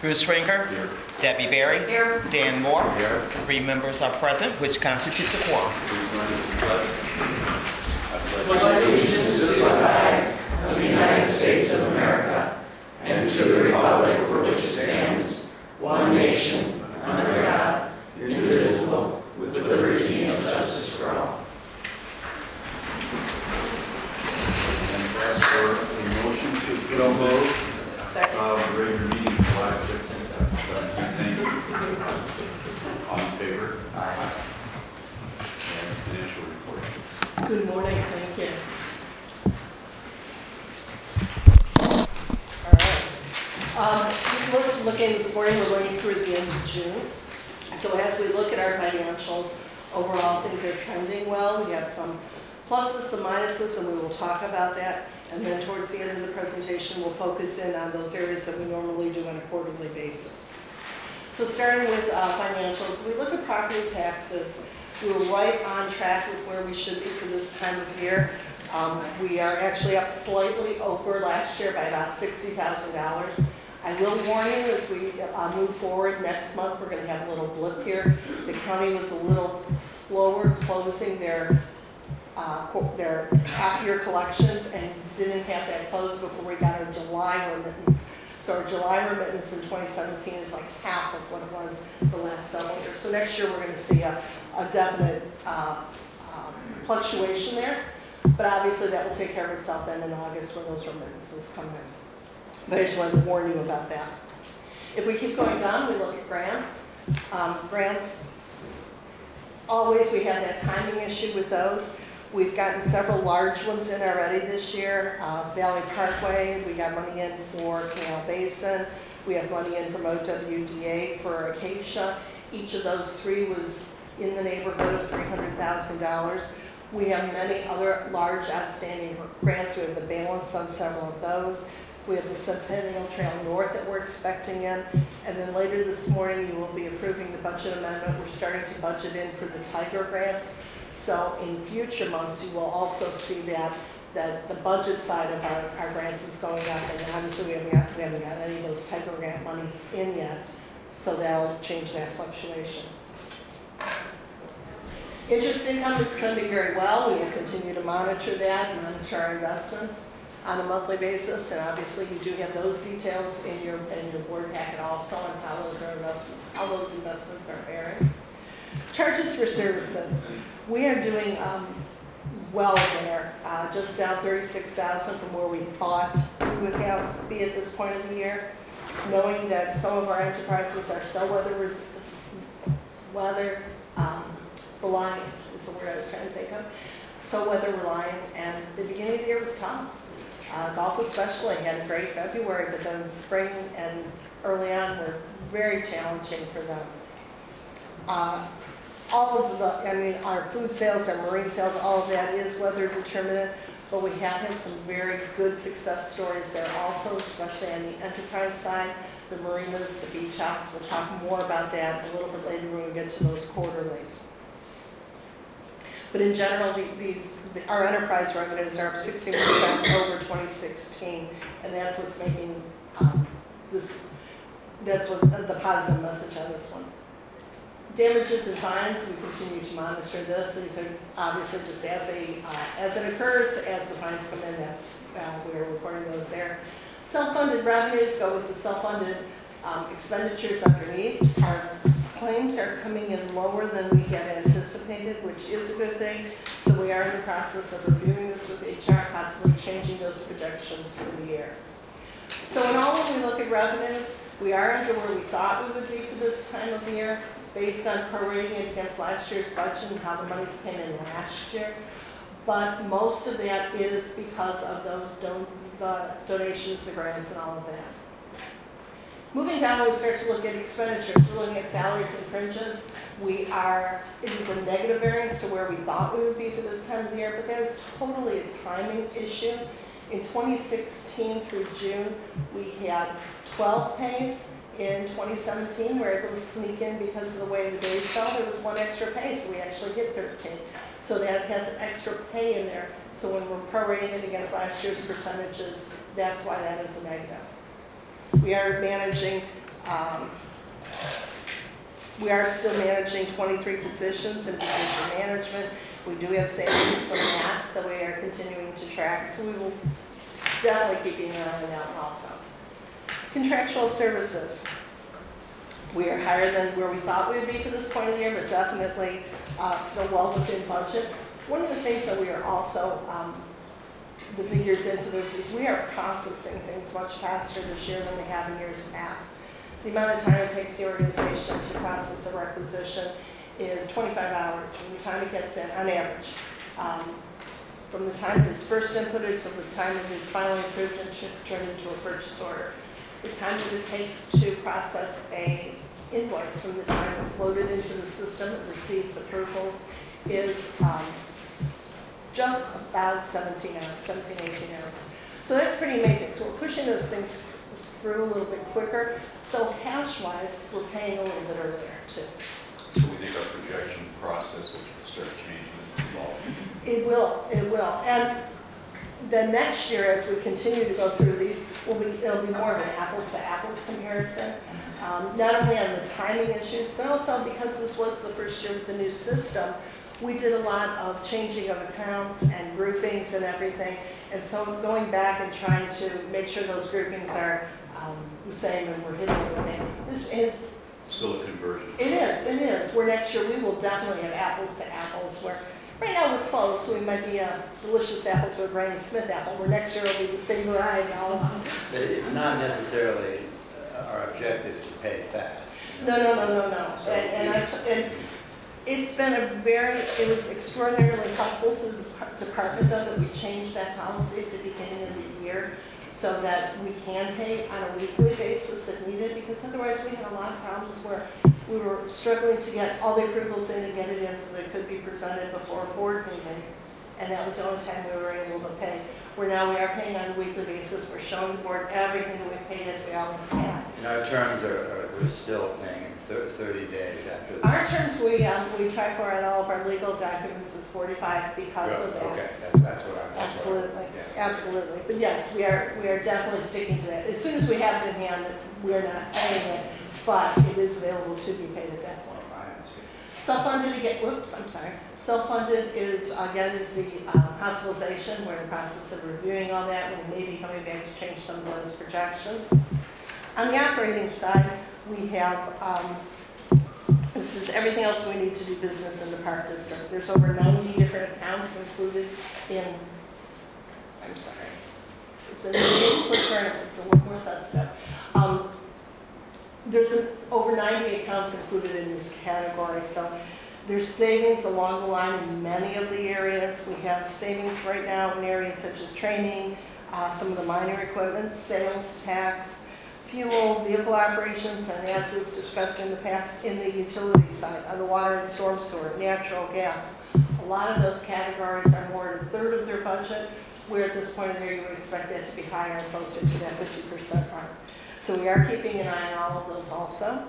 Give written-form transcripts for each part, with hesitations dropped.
Bruce Rinker. Here. Debbie Berry. Here. Dan Moore. Here. 3 members are present, which constitutes a quorum. Please join us in the pledge. I pledge allegiance to the flag of the United States of America and to the republic for which it stands, one nation, under God, indivisible, with liberty and justice for all. and ask for a motion to so move of regular meeting July 6th, 2017. Thank you. All in favor? Aye. And financial report. Good morning, thank you. All right. Looking this morning, we're running through the end of June. So as we look at our financials, overall things are trending well. We have some pluses, some minuses, and we will talk about that. And then towards the end of the presentation, we'll focus in on those areas that we normally do on a quarterly basis. So starting with financials, we look at property taxes. We're right on track with where we should be for this time of year. We are actually up slightly over last year by about $60,000. I will warn you as we move forward next month, we're going to have a little blip here. The county was a little slower closing their half-year collections and didn't have that closed before we got our July remittance. So our July remittance in 2017 is like half of what it was the last several years. So next year we're going to see a definite fluctuation there. But obviously that will take care of itself then in August when those remittances come in. But I just wanted to warn you about that. If we keep going down, we look at grants. Grants, always we have that timing issue with those. We've gotten several large ones in already this year. Valley Parkway, we got money in for Canal Basin. We have money in from OWDA for Acacia. Each of those 3 was in the neighborhood of $300,000. We have many other large outstanding grants. We have the balance on several of those. We have the Centennial Trail North that we're expecting in. And then later this morning, you will be approving the budget amendment. We're starting to budget in for the Tiger grants. So in future months, you will also see that the budget side of our grants is going up. And obviously, we haven't got any of those Tiger grant monies in yet. So that'll change that fluctuation. Interest income is trending very well. We will continue to monitor that, monitor our investments on a monthly basis, and obviously you do have those details in your board packet also on how those investments are faring. Charges for services. We are doing well there, just down $36,000 from where we thought we would be at this point of the year, knowing that some of our enterprises are so weather reliant is the word I was trying to think of. So weather reliant, and the beginning of the year was tough. Golf especially had a great February, but then spring and early on were very challenging for them. All of our food sales, our marine sales, all of that is weather determinant, but we have had some very good success stories there also, especially on the enterprise side, the marinas, the beach house. We'll talk more about that a little bit later when we get to those quarterlies. But in general, our enterprise revenues are up 16% over 2016, and that's what's making that's what the positive message on this one. Damages and fines, we continue to monitor this. These are obviously just as it occurs, as the fines come in, that's we're reporting those there. Self-funded revenues go with the self-funded expenditures underneath. Our claims are coming in lower than we had anticipated, which is a good thing. So we are in the process of reviewing this with HR, possibly changing those projections for the year. So in all, when we look at revenues, we are under where we thought we would be for this time of year, based on prorating it against last year's budget and how the monies came in last year. But most of that is because of those the donations, the grants, and all of that. Moving down, we start to look at expenditures. We're looking at salaries and fringes. It is a negative variance to where we thought we would be for this time of the year, but that is totally a timing issue. In 2016 through June, we had 12 pays. In 2017, we were able to sneak in because of the way the days fell. There was 1 extra pay, so we actually hit 13. So that has an extra pay in there. So when we're prorating it against last year's percentages, that's why that is a negative. We are managing We are still managing 23 positions in position management. We do have savings from that we are continuing to track, so we will definitely keep an eye on that one also. Contractual services. We are higher than where we thought we would be for this point of the year, but definitely still well within budget. One of the things that we are also, the figures into this, is we are processing things much faster this year than we have in years past. The amount of time it takes the organization to process a requisition is 25 hours from the time it gets in, on average. From the time it's first inputted to the time it is finally approved and turned into a purchase order. The time that it takes to process a invoice from the time it's loaded into the system and receives approvals is just about 17 hours, 17, 18 hours. So that's pretty amazing. So we're pushing those things through a little bit quicker. So cash-wise, we're paying a little bit earlier too. So we think our projection process will start changing and evolving. It will. And the next year, as we continue to go through these, it'll be more of an apples-to-apples comparison. Not only on the timing issues, but also because this was the first year with the new system, we did a lot of changing of accounts and groupings and everything. And so going back and trying to make sure those groupings are the same and we're hitting everything. This is Still a conversion. It is. Where next year we will definitely have apples to apples. Where right now we're close, so we might be a delicious apple to a Granny Smith apple. Where next year it'll be the same variety all along. But it's not necessarily our objective to pay fast. No. So And it's been it was extraordinarily helpful to the department though that we changed that policy at the beginning of the year, so that we can pay on a weekly basis if needed, because otherwise we had a lot of problems where we were struggling to get all the approvals in and get it in so that it could be presented before a board meeting. And that was the only time we were able to pay. Where now we are paying on a weekly basis. We're showing the board everything that we've paid as we always have. And our terms we're still paying in 30 days after the... Our terms we try for on all of our legal documents is 45 because of that. Okay, that's what I'm... Absolutely, yeah. Absolutely. But yes, we are definitely sticking to that. As soon as we have it in hand, we're not paying it, but it is available to be paid at that point. I understand. Self-funded again, Self-funded is the hospitalization. We're in the process of reviewing all that. We may be coming back to change some of those projections. On the operating side, we have, this is everything else we need to do business in the Park District. There's over 90 different accounts included in, it's a it's a little more sensitive. There's over 90 accounts included in this category, so there's savings along the line in many of the areas. We have savings right now in areas such as training, some of the minor equipment, sales tax, fuel, vehicle operations, and as we've discussed in the past, in the utility side, on the water and storm sewer, natural gas. A lot of those categories are more than a third of their budget, where at this point of the year you would expect that to be higher and closer to that 50% mark. So we are keeping an eye on all of those also.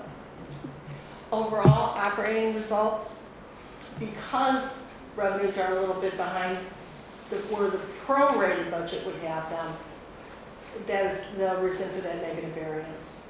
Overall operating results, because revenues are a little bit behind where the prorated budget would have them, that is the reason for that negative variance.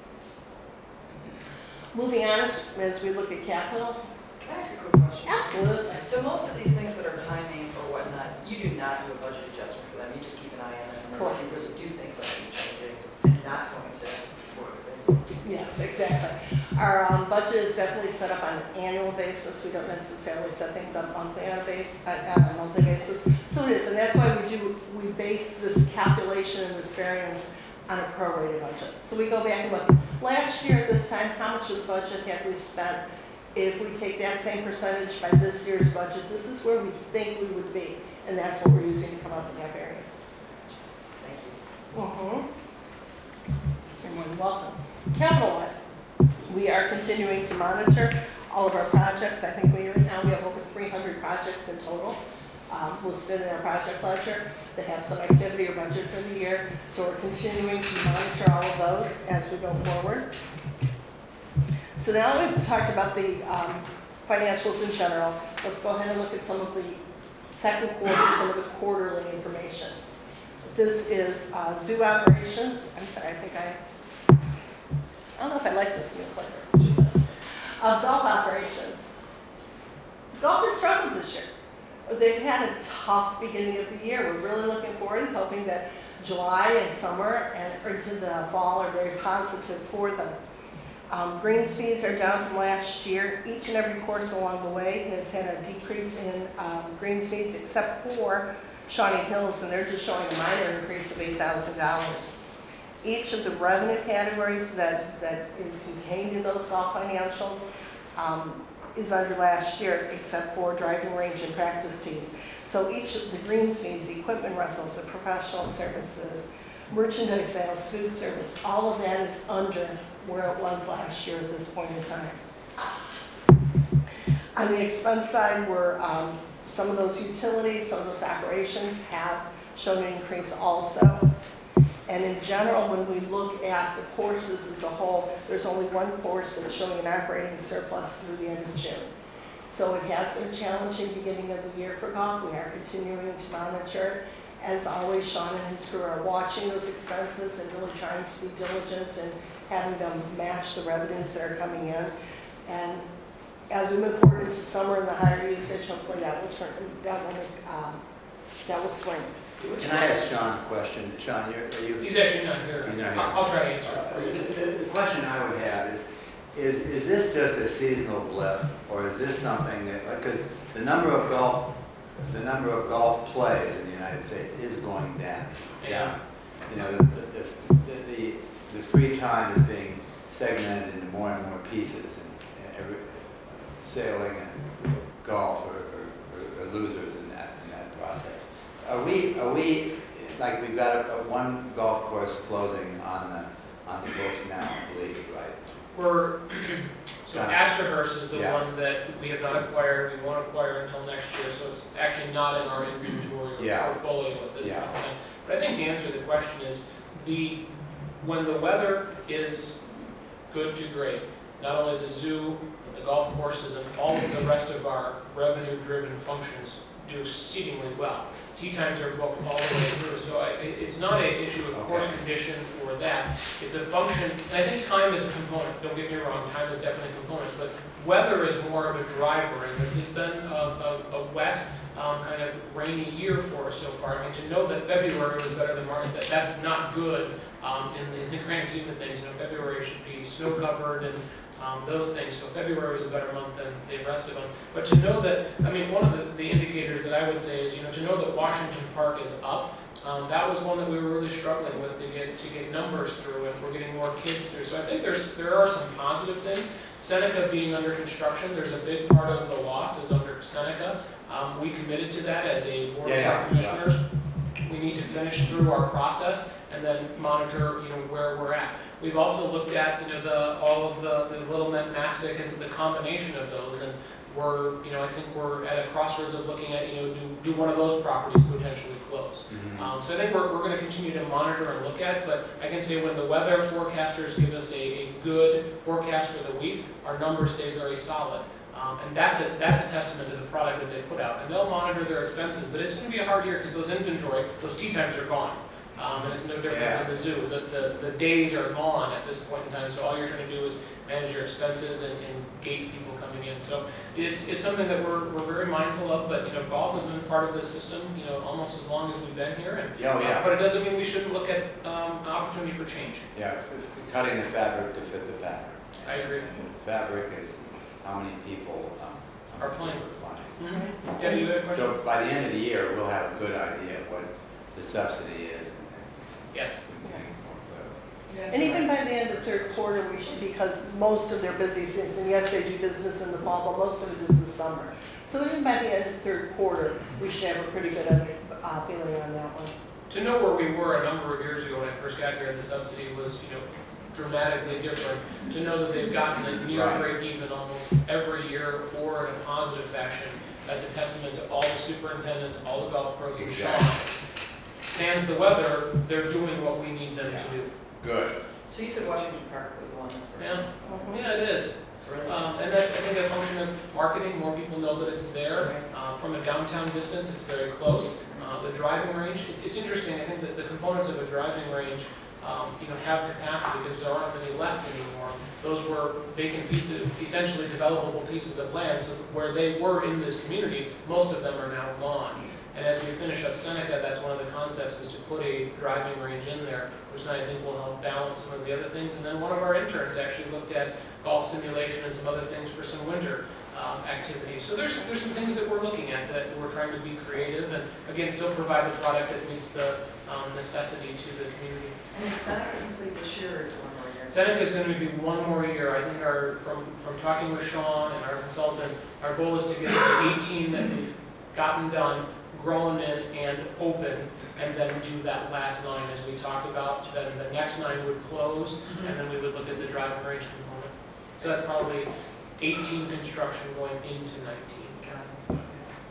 Moving on, as we look at capital. Can I ask a quick question? Absolutely. So most of these things that are timing or whatnot, you do not do a budget adjustment for them. You just keep an eye on them. And Correct. you really do things like these changing and not going to work. Yes, exactly. Our budget is definitely set up on an annual basis. We don't necessarily set things up monthly on a monthly basis. So it is, and that's why we base this calculation and this variance on a prorated budget. So we go back and look. Last year at this time, how much of the budget have we spent? If we take that same percentage by this year's budget, this is where we think we would be, and that's what we're using to come up with that variance. Thank you. You're more than welcome. Capital-wise, we are continuing to monitor all of our projects. I think right now we have over 300 projects in total listed in our project ledger that have some activity or budget for the year. So we're continuing to monitor all of those as we go forward. So now that we've talked about the financials in general, let's go ahead and look at some of the second quarter, some of the quarterly information. This is zoo operations. I'm sorry, I think I I don't know if I like this new flavor, she says, of golf operations. Golf has struggled this year. They've had a tough beginning of the year. We're really looking forward and hoping that July and summer and into the fall are very positive for them. Greens fees are down from last year. Each and every course along the way has had a decrease in greens fees except for Shawnee Hills, and they're just showing a minor increase of $8,000. Each of the revenue categories that is contained in those golf financials is under last year, except for driving range and practice fees. So each of the greens fees, the equipment rentals, the professional services, merchandise sales, food service, all of that is under where it was last year at this point in time. On the expense side, we're some of those utilities, some of those operations have shown an increase also. And in general, when we look at the courses as a whole, there's only one course that's showing an operating surplus through the end of June. So it has been a challenging beginning of the year for golf. We are continuing to monitor. As always, Sean and his crew are watching those expenses and really trying to be diligent and having them match the revenues that are coming in. And as we move forward into summer and the higher usage, hopefully that will swing. Can I ask Sean a question? Sean, are you? He's actually not here. He's not here. I'll try to answer it for you. The question I would have is this just a seasonal blip, or is this something that, because the number of golf plays in the United States is going down. Yeah. You know, the free time is being segmented into more and more pieces, and sailing and golf are losers in that process. Are we like we've got one golf course closing on the books now, I believe, right? So Astorhurst is the one that we have not acquired. We won't acquire until next year, so it's actually not in our inventory or portfolio at this point in time. But I think to answer the question is when the weather is good to great, not only the zoo, but the golf courses and all of the rest of our revenue-driven functions do exceedingly well. Tee times are booked all the way through, so it's not an issue of course condition or that. It's a function, and I think time is a component, don't get me wrong, time is definitely a component, but weather is more of a driver, and this has been a wet, kind of rainy year for us so far. I mean, to know that February was better than March, that's not good in the grand scheme of things. You know, February should be snow-covered and those things, so February was a better month than the rest of them. But to know that, I mean, one of the indicators that I would say is, you know, to know that Washington Park is up, that was one that we were really struggling with to get numbers through, and we're getting more kids through. So I think there are some positive things. Seneca being under construction, there's a big part of the loss is under Seneca. We committed to that as a board of commissioners. We need to finish through our process and then monitor, you know, where we're at. We've also looked at, you know, all of the Little Mastic and the combination of those, and we're, you know, I think we're at a crossroads of looking at, you know, do one of those properties potentially close. Mm-hmm. So I think we're going to continue to monitor and look at, but I can say when the weather forecasters give us a good forecast for the week, our numbers stay very solid. And that's a testament to the product that they put out. And they'll monitor their expenses, but it's going to be a hard year because those inventory, those tee times are gone. And it's no different than the zoo. The days are gone at this point in time, so all you're trying to do is manage your expenses and gate people coming in. So it's something that we're very mindful of, but you know, golf has been part of this system, you know, almost as long as we've been here. And, but it doesn't mean we shouldn't look at an opportunity for change. Yeah, cutting the fabric to fit the pattern. I agree. And the fabric is how many people are playing. Mm-hmm. Yeah, you had a question? So by the end of the year, we'll have a good idea of what the subsidy is. Yes. And even by the end of third quarter, we should, because most of their busy season, yes, they do business in the fall, but most of it is the summer. So even by the end of third quarter, we should have a pretty good feeling on that one. To know where we were a number of years ago when I first got here, the subsidy was, you know, dramatically different. To know that they've gotten a near break even almost every year or in a positive fashion, that's a testament to all the superintendents, all the golf pros, and Sean. Sans the weather, they're doing what we need them to do. Good. So you said Washington Park was the one that's Yeah, it is. And that's, I think, a function of marketing. More people know that it's there. From a downtown distance, it's very close. The driving range, it's interesting. I think that the components of a driving range have capacity because there aren't many left anymore. Those were vacant pieces, essentially developable pieces of land, so where they were in this community, most of them are now gone. And as we finish up Seneca, that's one of the concepts, is to put a driving range in there, which I think will help balance some of the other things. And then one of our interns actually looked at golf simulation and some other things for some winter activities. So there's some things that we're looking at, that we're trying to be creative and, again, still provide the product that meets the necessity to the community. And is Seneca complete this year or is it one more year? Seneca is going to be one more year. I think from talking with Sean and our consultants, our goal is to get the 18 that we've gotten done, grow them in and open, and then do that last 9 as we talked about. Then the next 9 would close, and then we would look at the driving range component. So that's probably 18 construction going into 19.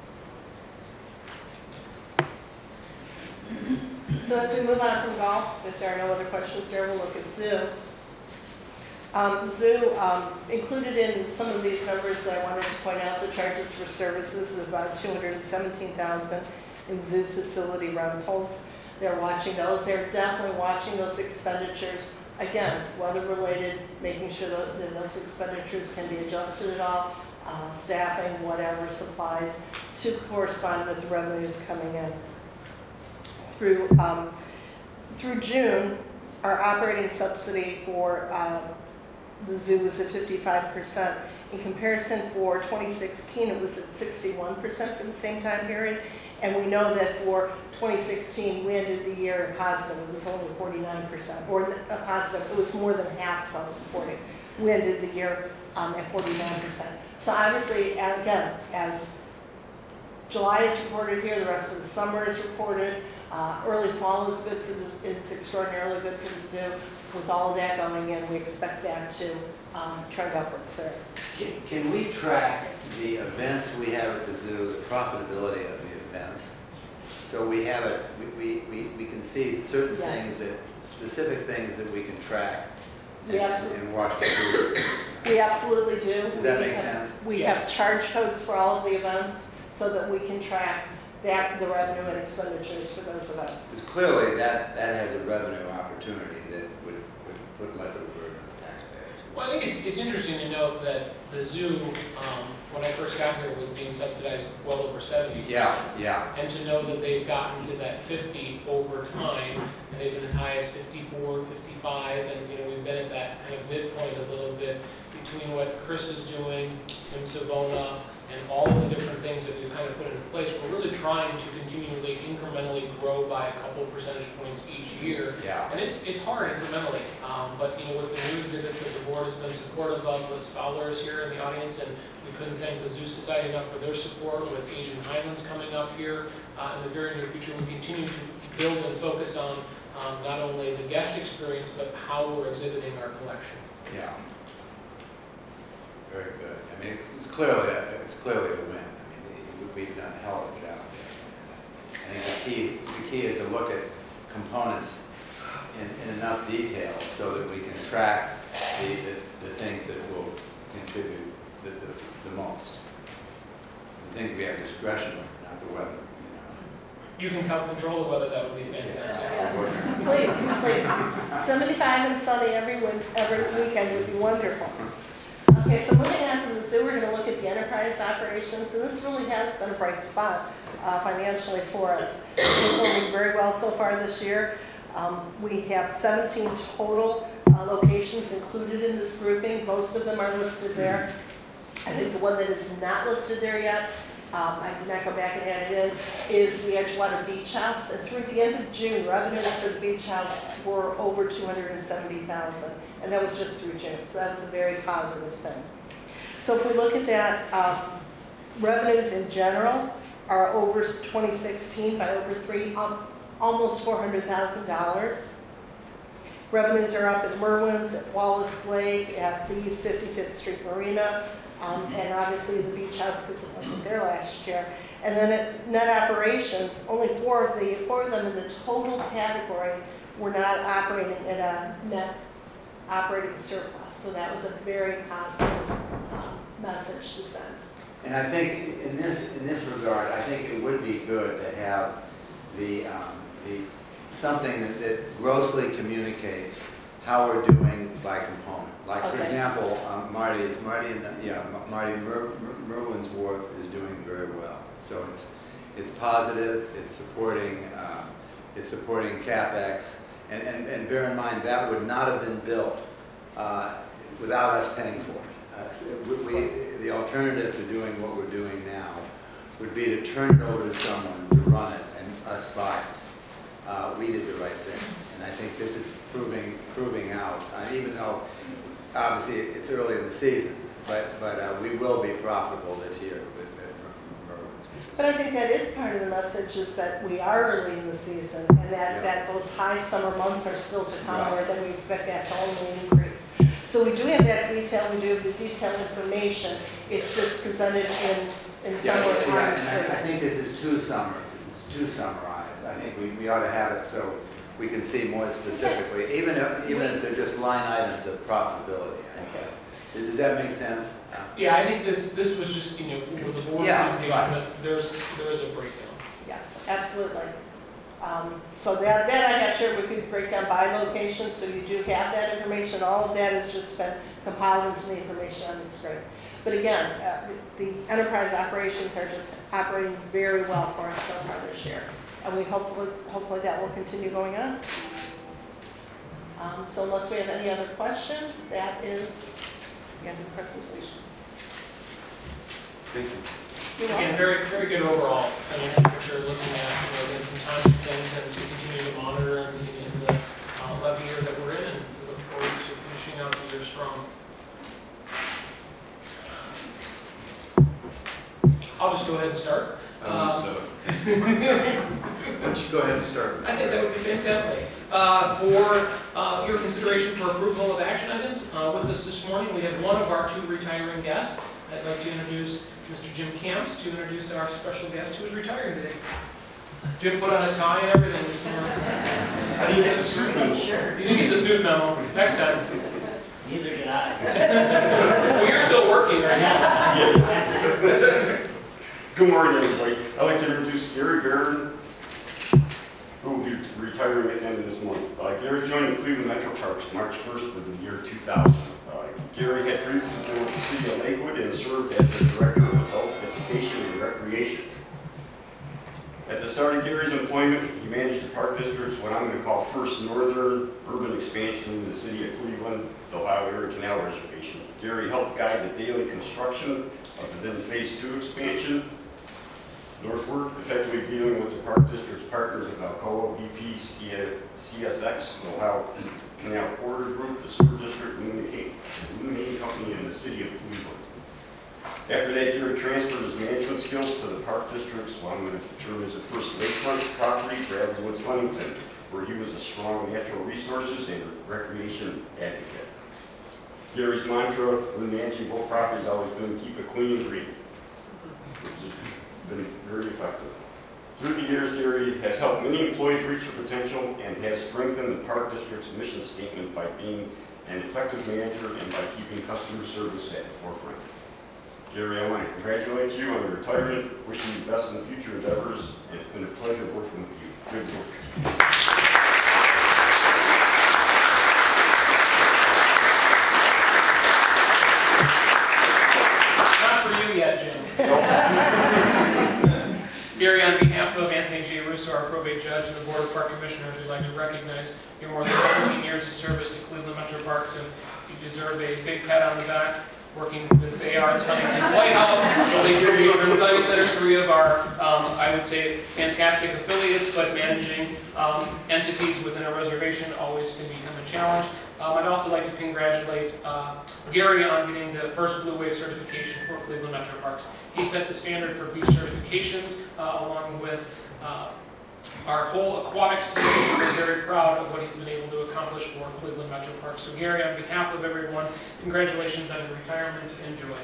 So as we move on from golf, if there are no other questions here, we'll look at zoo. Zoo, included in some of these numbers that I wanted to point out, the charges for services is about $217,000 in zoo facility rentals. They're watching those. They're definitely watching those expenditures. Again, weather-related, making sure that those expenditures can be adjusted at all, staffing, whatever, supplies, to correspond with the revenues coming in. Through June, our operating subsidy for the zoo was at 55%. In comparison, for 2016, it was at 61% for the same time period. And we know that for 2016, we ended the year in positive. It was only 49%, or a positive. It was more than half self-supporting. We ended the year at 49%. So obviously, and again, as July is reported here, the rest of the summer is reported. Early fall is good for is extraordinarily good for the zoo. With all of that going in, we expect that to trend upwards there. Can we track the events we have at the zoo, the profitability of the events? So we have it, we can see certain Yes. things specific things that we can track We and watch the zoo. We absolutely do. Does that make sense? We have charge codes for all of the events so that we can track the revenue and expenditures for those events. Because clearly that has a revenue opportunity that would put less of a burden on the taxpayers. Well, I think it's interesting to note that the zoo, when I first got here, was being subsidized well over 70%. Yeah. And to know that they've gotten to that 50 over time, and they've been as high as 54, 55, and we've been at that kind of midpoint a little bit between what Chris is doing, Tim Savona, and all of the different things that we've kind of put into place. We're really trying to continually incrementally grow by a couple percentage points each year. Yeah. And it's hard incrementally, but with the new exhibits that the board has been supportive of, Liz Fowler is here in the audience, and we couldn't thank the Zoo Society enough for their support. With Asian Highlands coming up here in the very near future, we continue to build and focus on not only the guest experience, but how we're exhibiting our collection. Yeah. Very good. I mean, it's clearly a win. I mean, we've done a hell of a job there. I think the key is to look at components in enough detail so that we can track the things that will contribute the most. The things we have discretion with, not the weather. You can help control the weather, that would be fantastic. Yes, please. 75 and sunny every weekend would be wonderful. Okay, so moving on from the zoo, we're going to look at the enterprise operations, and this really has been a bright spot financially for us. We're performing very well so far this year. We have 17 total locations included in this grouping. Most of them are listed there. I think the one that is not listed there yet, I did not go back and add it in, is the Edgewater Beach House. And through the end of June, revenues for the beach house were over $270,000. And that was just through June, so that was a very positive thing. So if we look at that, revenues in general are over 2016 by over almost $400,000. Revenues are up at Merwin's, at Wallace Lake, at the East 55th Street Marina, and obviously the beach house because it wasn't there last year. And then at net operations, only four of them in the total category were not operating at a net operating surplus. So that was a very positive message to send. And I think in this regard, I think it would be good to have the something that grossly communicates how we're doing by component. Like, for Okay. example, Marty Merwin's work is doing very well. So it's positive, it's supporting CapEx, and bear in mind that would not have been built without us paying for it. The alternative to doing what we're doing now would be to turn it over to someone to run it and us buy it. We did the right thing, and I think this is proving out. Even though obviously it's early in the season, but we will be profitable this year with Merwin's. But I think that is part of the message, is that we are early in the season, and that those high summer months are still to come, Right. where then we expect that to only increase. So we do have that detail, we do have the detailed information, it's just presented in somewhat And honestly. I think this is too summarized. I think we ought to have it so we can see more specifically, even if they're just line items of profitability. I guess. Does that make sense? Yeah, I think this was just, for the board Yeah, presentation, right. but there is a breakdown. Yes, absolutely. So that I got shared with you, the breakdown by location, so you do have that information. All of that has just been compiled into the information on the screen. But again, the enterprise operations are just operating very well for us so far this year. And we hopefully that will continue going on. So unless we have any other questions, that is the end of the presentation. Thank you. You're Again, welcome. very good overall financial picture, looking at, again, some time things and to continue to monitor in the levy year that we're in, and we look forward to finishing out the year strong. I'll just go ahead and start. Why don't you go ahead and start? I think that would be fantastic. For your consideration for approval of action items, with us this morning, we have one of our two retiring guests. I'd like to introduce Mr. Jim Camps to introduce our special guest who is retiring today. Jim put on a tie and everything this morning. How do you get the suit memo? You didn't get the suit memo. Next time. Neither did I. Well, you're still working right now. Good morning, everybody. I'd like to introduce Gary Barron, who will be retiring at the end of this month. Gary joined the Cleveland Metro Parks March 1st of the year 2000. Gary had previously been with the City of Lakewood and served as the Director of Adult Education and Recreation. At the start of Gary's employment, he managed the Park District's what I'm going to call first northern urban expansion in the City of Cleveland, the Ohio Erie Canal Reservation. Gary helped guide the daily construction of the then Phase 2 expansion northward, effectively dealing with the Park District's partners of Alcoa, BP, CSX, the Ohio Canal Corridor Group, the Sewer District, Illuminating Company, and the City of Cleveland. After that, Gary transferred his management skills to the Park District's, what I'm going to term as the first lakefront property, Bradley Woods, Huntington, where he was a strong natural resources and recreation advocate. Gary's mantra when managing both properties has always been keep it clean and green, which has been very effective. Through the years, Gary has helped many employees reach their potential and has strengthened the Park District's mission statement by being an effective manager and by keeping customer service at the forefront. Gary, I want to congratulate you on your retirement, wishing you the best in the future endeavors, and it's been a pleasure working with you. Good work. Not for you yet, Jim. Gary, on behalf of Anthony J. Russo, our probate judge, and the Board of Park Commissioners, we'd like to recognize your more than 17 years of service to Cleveland Metro Parks, and you deserve a big pat on the back. Working with Bay Arts, Huntington, White House, the Lake Erie Urban Siting Center, three of our, I would say, fantastic affiliates, but managing entities within a reservation always can become a challenge. I'd also like to congratulate Gary on getting the first Blue Wave certification for Cleveland Metro Parks. He set the standard for beach certifications along with our whole aquatics team. We're very proud of what he's been able to accomplish for Cleveland Metro Parks. So Gary, on behalf of everyone, congratulations on your retirement. Enjoy.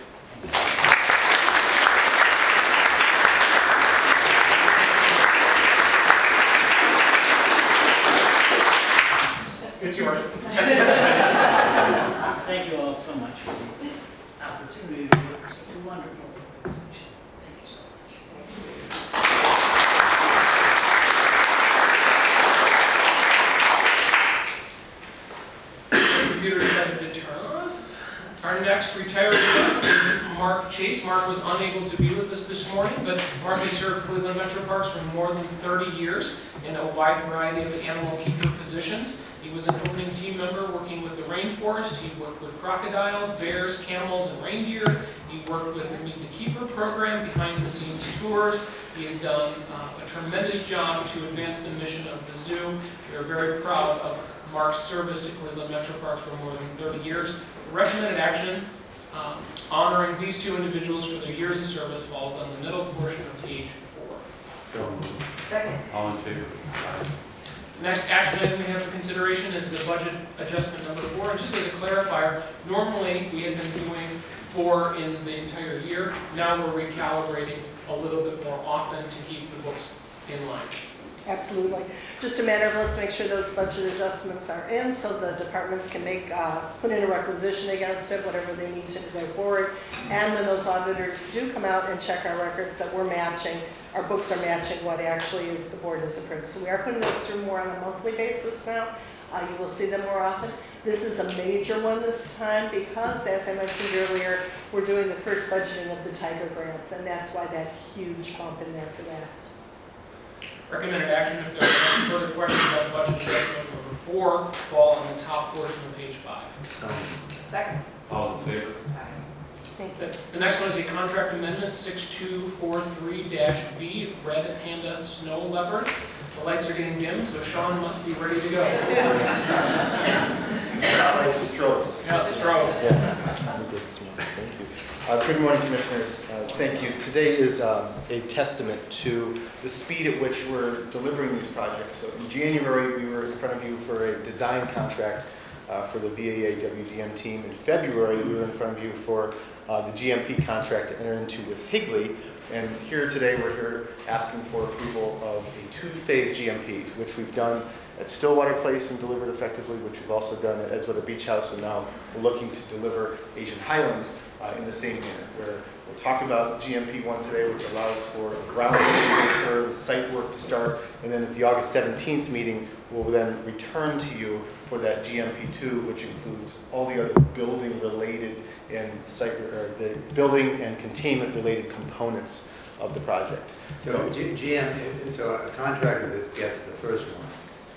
It's yours. Thank you all so much for the opportunity to work for such a wonderful organization. Thank you so much. Mark was unable to be with us this morning, but Mark has served Cleveland Metro Parks for more than 30 years in a wide variety of animal keeper positions. He was an opening team member working with the rainforest. He worked with crocodiles, bears, camels, and reindeer. He worked with the Meet the Keeper program, behind-the-scenes tours. He has done a tremendous job to advance the mission of the zoo. We are very proud of Mark's service to Cleveland Metro Parks for more than 30 years. The recommended action honoring these two individuals for their years of service falls on the middle portion of page 4. So moved. Second. All in favor? Next action item we have for consideration is the budget adjustment number 4. And just as a clarifier, normally we had been doing 4 in the entire year. Now we're recalibrating a little bit more often to keep the books in line. Absolutely. Just a matter of let's make sure those budget adjustments are in so the departments can make, put in a requisition against it, whatever they need to go forward. And when those auditors do come out and check our records that we're matching, our books are matching what actually is the board has approved. So we are putting those through more on a monthly basis now. You will see them more often. This is a major one this time because, as I mentioned earlier, we're doing the first budgeting of the Tiger grants, and that's why that huge bump in there for that. Recommended action, if there are any further questions on budget adjustment number 4, fall on the top portion of page 5. So, Second. All in favor? Thank you. The next one is a contract amendment 6243-B, Red Panda Snow Leopard. The lights are getting dim, so Sean must be ready to go. Strokes. Yeah, strokes. Good morning, Commissioners. Thank you. Today is a testament to the speed at which we're delivering these projects. So in January, we were in front of you for a design contract for the VAA WDM team. In February, we were in front of you for the GMP contract to enter into with Higley. And here today, we're here asking for approval of a 2-phase GMP, which we've done at Stillwater Place and delivered effectively, which we've also done at Edgewater Beach House, and now we're looking to deliver Asian Highlands in the same manner, where we'll talk about GMP1 today, which allows for groundwork to occur, site work to start, and then at the August 17th meeting, we'll then return to you for that GMP2, which includes all the other building-related and site, or the building and containment-related components of the project. so so a contractor that gets the first one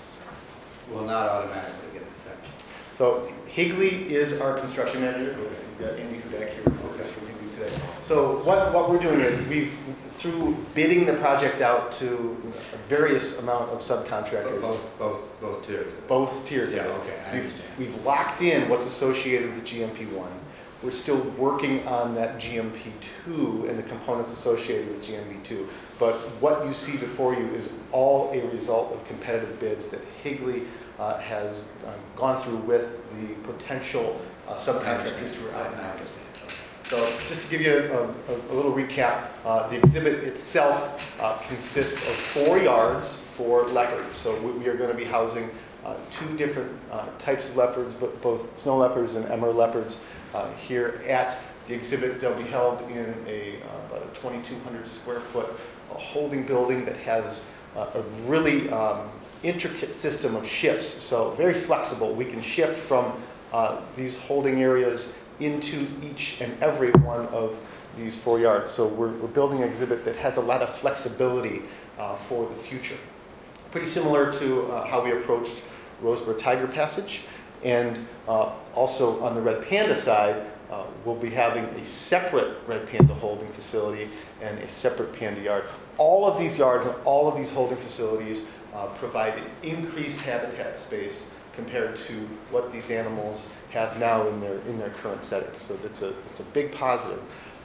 will not automatically get the second. So Higley is our construction manager. We've got Andy Hudak here with us from Higley today. So what we're doing is through bidding the project out to a various amount of subcontractors. Both tiers. Both tiers. Yeah, of it. okay, I understand. We've locked in what's associated with the GMP1. We're still working on that GMP2 and the components associated with GMP2. But what you see before you is all a result of competitive bids that Higley has gone through with the potential subcontractors who are out in the market. So just to give you a little recap, the exhibit itself consists of 4 yards for leopards. So we are going to be housing 2 different types of leopards, both snow leopards and emerald leopards here at the exhibit. They'll be held in about a 2,200 square foot holding building that has a really intricate system of shifts. So very flexible. We can shift from these holding areas into each and every one of these 4 yards. So we're building an exhibit that has a lot of flexibility for the future. Pretty similar to how we approached Roseboro Tiger Passage. And also on the Red Panda side, we'll be having a separate Red Panda holding facility and a separate panda yard. All of these yards and all of these holding facilities provide increased habitat space compared to what these animals have now in their current setting. So it's a big positive.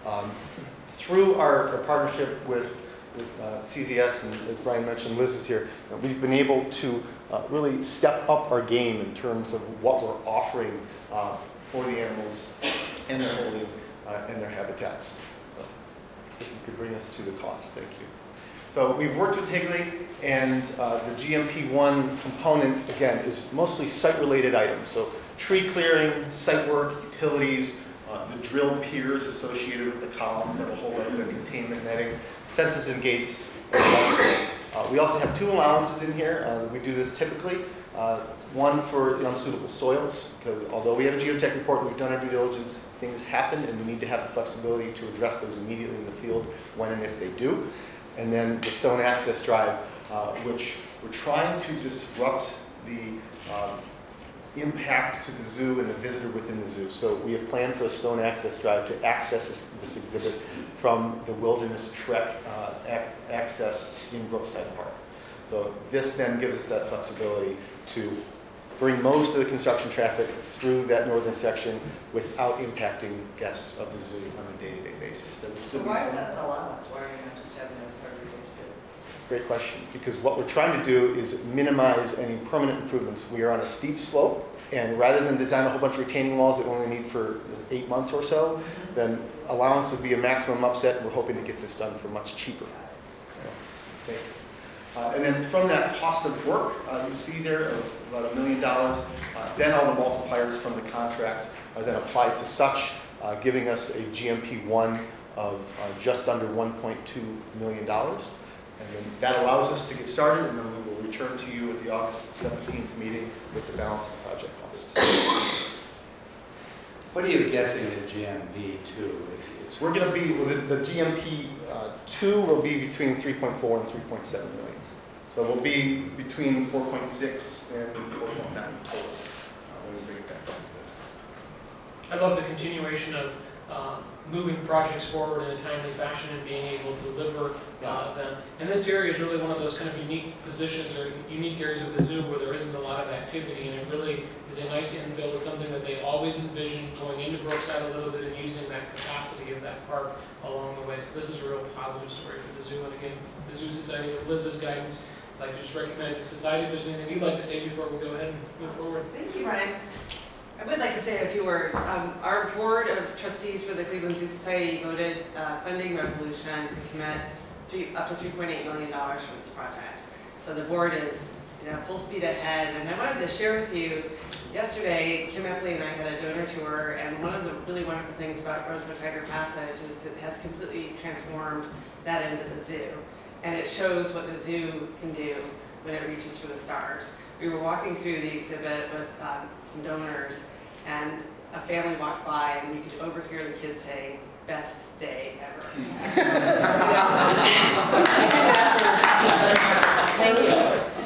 Through our partnership with CZS, and as Brian mentioned, Liz is here, we've been able to really step up our game in terms of what we're offering for the animals and their holding and their habitats. So if you could bring us to the cost, thank you. So we've worked with Higley, and the GMP1 component, again, is mostly site-related items. So tree clearing, site work, utilities, the drilled piers associated with the columns that will hold up the containment netting, fences and gates, and We also have 2 allowances in here. We do this typically. One for the unsuitable soils, because although we have a geotech report and we've done our due diligence, things happen and we need to have the flexibility to address those immediately in the field when and if they do. And then the stone access drive, which we're trying to disrupt the impact to the zoo and the visitor within the zoo. So we have planned for a stone access drive to access this exhibit from the Wilderness Trek access in Brookside Park. So this then gives us that flexibility to bring most of the construction traffic through that northern section without impacting guests of the zoo on a day-to-day basis. So why is that an allowance? Why are you not just having it as part of your base bid? Great question, because what we're trying to do is minimize any permanent improvements. We are on a steep slope, and rather than design a whole bunch of retaining walls that we only need for 8 months or so, then allowance would be a maximum upset, and we're hoping to get this done for much cheaper. Okay. And then from that cost of work, you see there of about $1 million, then all the multipliers from the contract are then applied to such, giving us a GMP1 of just under $1.2 million. And then that allows us to get started, and then we will return to you at the August 17th meeting with the balance of project costs. What are you guessing at GMP2 is? We're going to be, well, the GMP2 will be between 3.4 and 3.7 million. So we'll be between 4.6 and 4.9 total when we bring it back. I love the continuation of moving projects forward in a timely fashion and being able to deliver them. And this area is really one of those kind of unique positions or unique areas of the zoo where there isn't a lot of activity, and it really is a nice infill. It's something that they always envisioned going into Brookside a little bit and using that capacity of that park along the way. So this is a real positive story for the zoo. And again, the Zoo Society, with Liz's guidance, I'd like to just recognize the society. If there's anything you'd like to say before we go ahead and move forward. Thank you, Ryan. I would like to say a few words. Our board of trustees for the Cleveland Zoo Society voted funding resolution to commit up to $3.8 million for this project. So the board is, full speed ahead. And I wanted to share with you, yesterday, Kim Epley and I had a donor tour, and one of the really wonderful things about Rosebud Tiger Passage is it has completely transformed that end of the zoo. And it shows what the zoo can do when it reaches for the stars. We were walking through the exhibit with some donors, and a family walked by, and you could overhear the kids saying, "Best day ever." Thank you.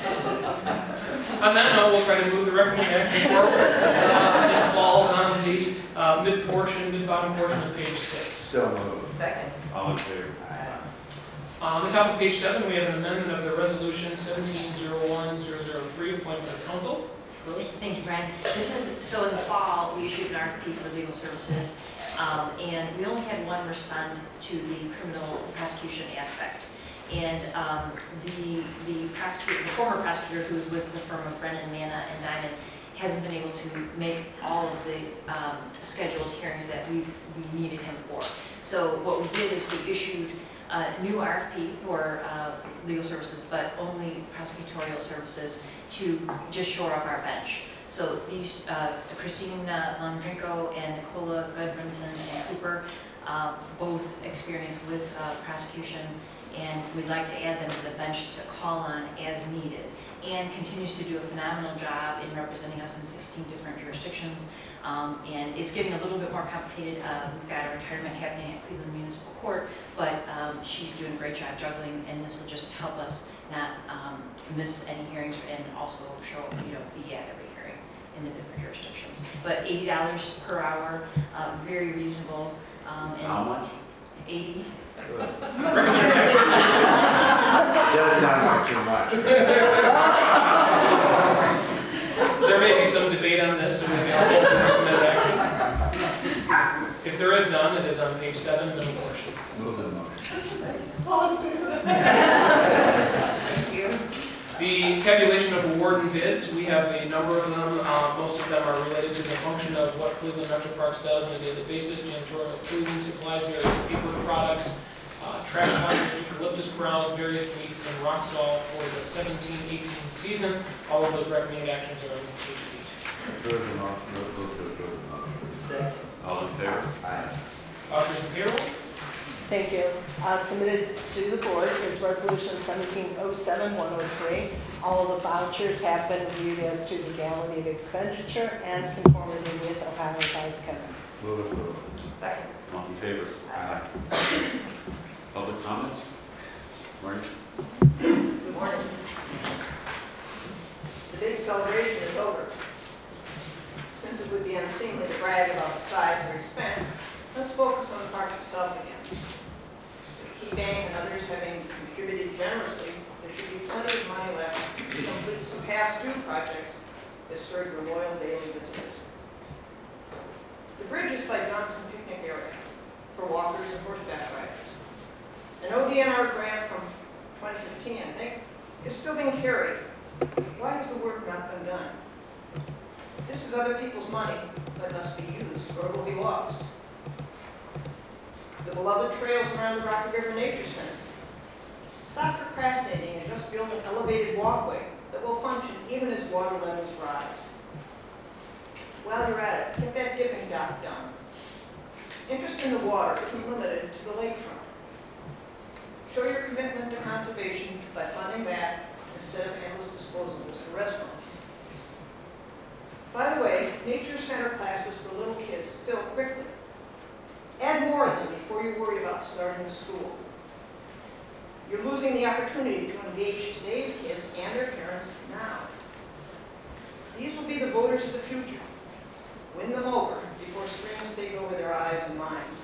On that note, we'll try to move the recommendation forward. It falls on the mid-bottom portion of page 6. So moved. Second. All in favor? On the top of page 7, we have an amendment of the resolution 17-01-003, appointment of counsel. Rose? Thank you, Brian. So in the fall, we issued an RFP for legal services, and we only had one respond to the criminal prosecution aspect. And the former prosecutor, who was with the firm of Brennan, Manna, and Diamond, hasn't been able to make all of the scheduled hearings that we needed him for. So what we did is we issued a new RFP for legal services, but only prosecutorial services to just shore up our bench. So these, Christine Londrinko and Nicola Gudbranson and Cooper, both experience with prosecution, and we'd like to add them to the bench to call on as needed. Anne continues to do a phenomenal job in representing us in 16 different jurisdictions. And it's getting a little bit more complicated. We've got a retirement happening at Cleveland Municipal Court, but she's doing a great job juggling, and this will just help us not miss any hearings and also show, be at every hearing in the different jurisdictions. But $80 per hour, very reasonable. And How much? 80. Recommended action. Does sound like too much. There may be some debate on this, so maybe I'll vote for recommended action. If there is none, it is on page 7, middle portion. Move the motion. Thank you. The tabulation of award and bids, we have a number of them. Most of them are related to the function of what Cleveland Metro Parks does on a daily basis: janitorial, cleaning supplies, various paper products, trash tires, eucalyptus browse, various meats, and rock salt for the 17-18 season. All of those recommended actions are on page 8. Move the motion. Move the motion. Second. All in favor? Aye. Vouchers and payroll. Thank you. Submitted to the board is Resolution 1707-103. All of the vouchers have been reviewed as to legality of expenditure and conformity with Ohio Revised Code. Move approval. Second. All in favor? Aye. Public comments? Maureen? Good morning. The big celebration is over. Since it would be unseemly to brag about the size or expense, let's focus on the park itself again. With Key Bank and others having contributed generously, there should be plenty of money left to complete some past due projects that serve your loyal daily visitors. The bridge is by Johnson Picnic Area for walkers and horseback riders. An ODNR grant from 2015, I think, is still being carried. Why has the work not been done? This is other people's money that must be used or it will be lost. The beloved trails around the Rocky River Nature Center. Stop procrastinating and just build an elevated walkway that will function even as water levels rise. While you're at it, get that dipping dock done. Interest in the water isn't limited to the lakefront. Show your commitment to conservation by funding that instead of endless disposables for restaurants. By the way, nature center classes for little kids fill quickly. Add more of them before you worry about starting a school. You're losing the opportunity to engage today's kids and their parents now. These will be the voters of the future. Win them over before strings take over their eyes and minds.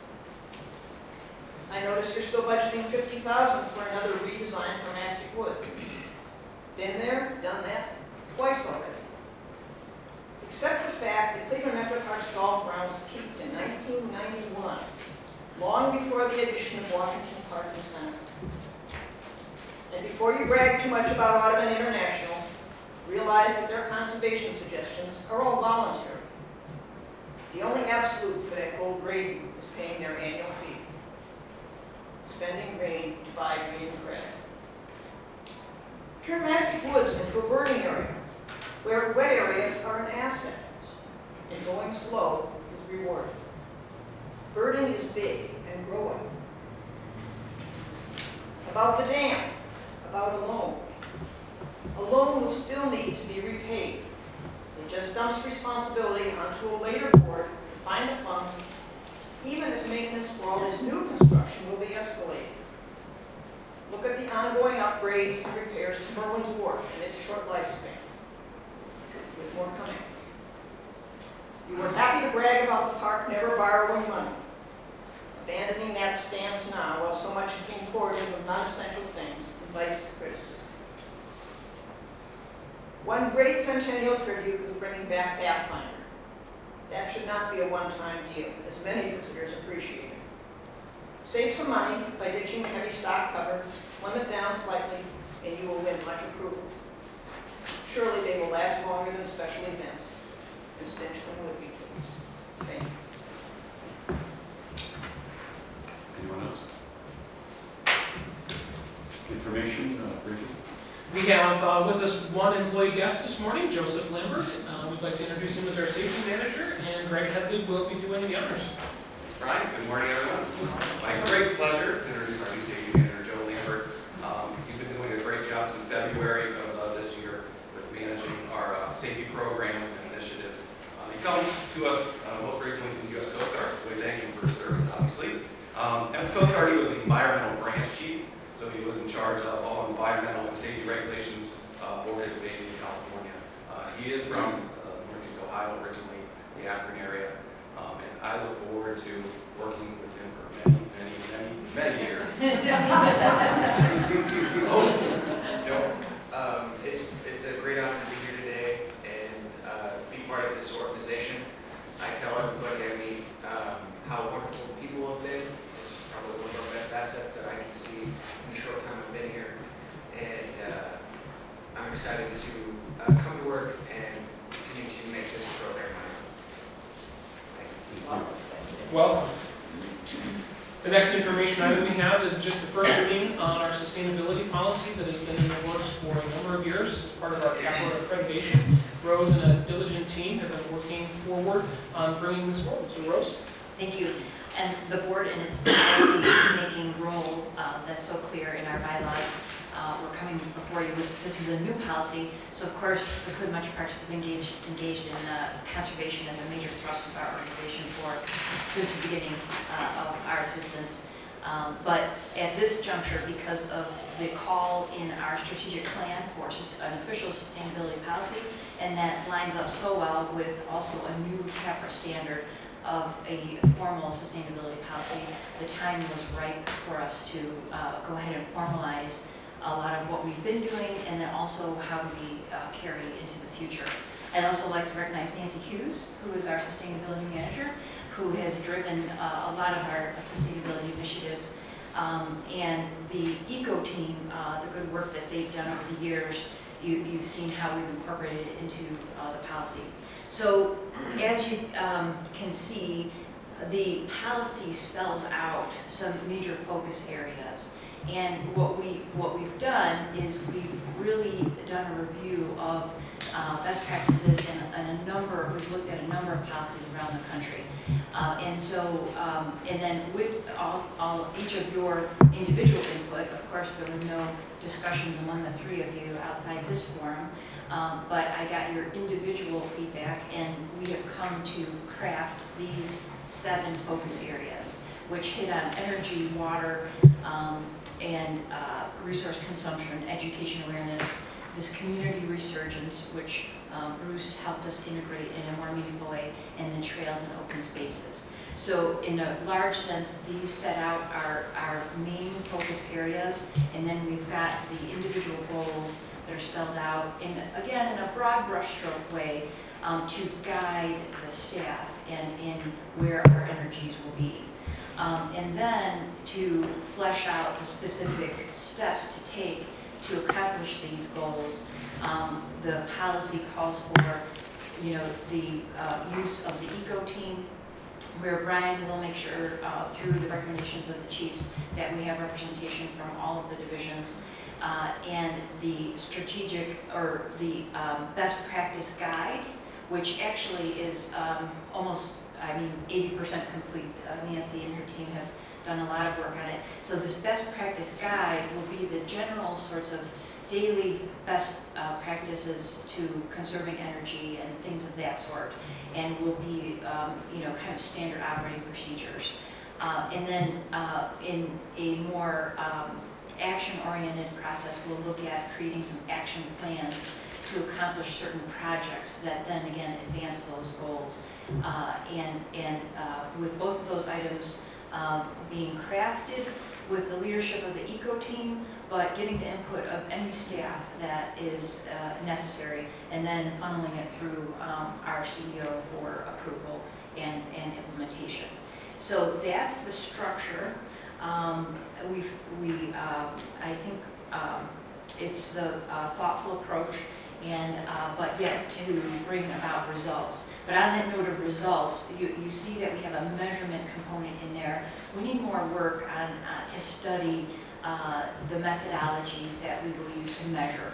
I notice you're still budgeting $50,000 for another redesign for Mastic Woods. Been there, done that, twice already. Accept the fact that Cleveland Metro Parks golf grounds peaked in 1991, long before the addition of Washington Park and Center. And before you brag too much about Audubon International, realize that their conservation suggestions are all voluntary. The only absolute for that gold grading is paying their annual fee. Spending rain to buy green grass. Turn Mastic Woods into a birding area, where wet areas are an asset, and going slow is rewarded. Birding is big and growing. About the dam, about a loan. A loan will still need to be repaid. It just dumps responsibility onto a later board to find the funds, even as maintenance for all this new construction will be escalated. Look at the ongoing upgrades and repairs to Merlin's Wharf and its short lifespan. With more coming. You were happy to brag about the park never borrowing money. Abandoning that stance now while so much is being poured into non-essential things invites criticism. One great centennial tribute was bringing back Pathfinder. That should not be a one-time deal, as many visitors appreciate it. Save some money by ditching the heavy stock cover, slim it down slightly, and you will win much approval. Surely they will last longer than special events, and Stinchman would be pleased. Thank you. Anyone else? Information, Bridget? We have with us one employee guest this morning, Joseph Lambert. We'd like to introduce him as our safety manager, and Greg Headley will be doing the honors. Thanks, Brian. Good morning, everyone. It's my great pleasure to introduce our new safety manager, Joe Lambert. He's been doing a great job since February of this year with managing our safety programs and initiatives. He comes to us most recently from the U.S. Coast Guard, so we thank him for his service, obviously. At the Coast Guard, he was the environmental branch chief, so he was in charge of all environmental and safety regulations for his base in California. He is from Northeast Ohio originally, the Akron area, and I look forward to working with him for many years. Joe, it's a great honor to be here today and be part of this organization. I tell everybody I meet how wonderful people have been. It's probably one of our best assets that I can see in the short time I've been here. And I'm excited to come to work and continue to make this program my own. Thank you. Welcome. The next information item we have is just the first reading on our sustainability policy that has been in the works for a number of years. This is part of our capital accreditation. Rose and a diligent team have been working forward on bringing this forward. So Rose? Thank you. And the board in its policy-making role that's so clear in our bylaws, we're coming before you with, this is a new policy, so of course the Cleveland Metro Parks have engaged in conservation as a major thrust of our organization since the beginning of our existence. But at this juncture, because of the call in our strategic plan for an official sustainability policy, and that lines up so well with also a new CAPRA standard of a formal sustainability policy, the time was ripe for us to go ahead and formalize a lot of what we've been doing, and then also how do we carry into the future. I'd also like to recognize Nancy Hughes, who is our sustainability manager, who has driven a lot of our sustainability initiatives, and the ECO team, the good work that they've done over the years. You've seen how we've incorporated it into the policy. So as you can see, the policy spells out some major focus areas. And what we've done is we've really done a review of best practices and we've looked at a number of policies around the country. And then with each of your individual input, of course there were no discussions among the three of you outside this forum, but I got your individual feedback, and we have come to craft these 7 focus areas, which hit on energy, water, and resource consumption, education awareness, this community resurgence, which Bruce helped us integrate in a more meaningful way, and then trails and open spaces. So in a large sense, these set out our main focus areas, and then we've got the individual goals that are spelled out, again, in a broad brushstroke way, to guide the staff and in where our energies will be. And then to flesh out the specific steps to take to accomplish these goals. The policy calls for, the use of the ECO team, where Brian will make sure through the recommendations of the chiefs that we have representation from all of the divisions, and the strategic or the best practice guide, which actually is almost 80% complete. Nancy and her team have done a lot of work on it. So this best practice guide will be the general sorts of daily best practices to conserving energy and things of that sort, and will be kind of standard operating procedures. And then in a more action-oriented process, we'll look at creating some action plans to accomplish certain projects that then again advance those goals. With both of those items being crafted with the leadership of the ECO team, but getting the input of any staff that is necessary, and then funneling it through our CEO for approval and implementation. So that's the structure. I think it's the thoughtful approach, but yet to bring about results. But on that note of results, you see that we have a measurement component in there. We need more work on to study the methodologies that we will use to measure.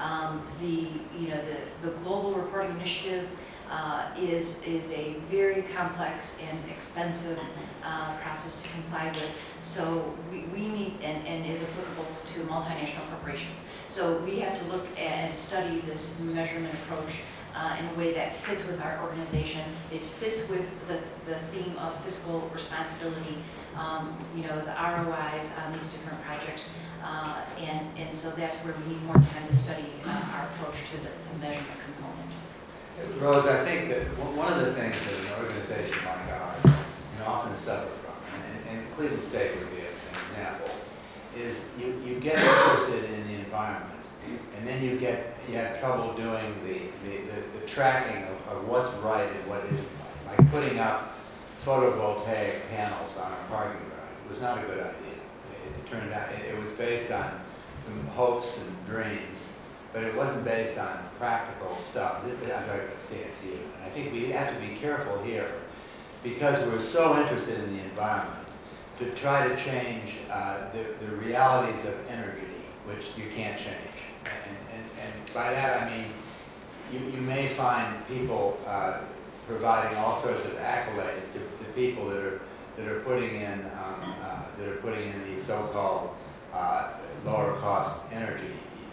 The Global Reporting Initiative is a very complex and expensive process to comply with. So we need, and is applicable to multinational corporations. So we have to look and study this measurement approach in a way that fits with our organization. It fits with the theme of fiscal responsibility, the ROIs on these different projects. And so that's where we need more time to study our approach to the measurement component. Rose, I think that one of the things that an organization like ours can often suffer from, and Cleveland State would be an example, is you get interested in the environment, and then you have trouble doing the tracking of what's right and what isn't right. Like putting up photovoltaic panels on our parking garage was not a good idea. It turned out it was based on some hopes and dreams, but it wasn't based on practical stuff. I'm talking about CSU. And I think we have to be careful here, because we're so interested in the environment, to try to change the realities of energy, which you can't change. And by that I mean, you may find people providing all sorts of accolades to people that are that are putting in the so-called lower cost energy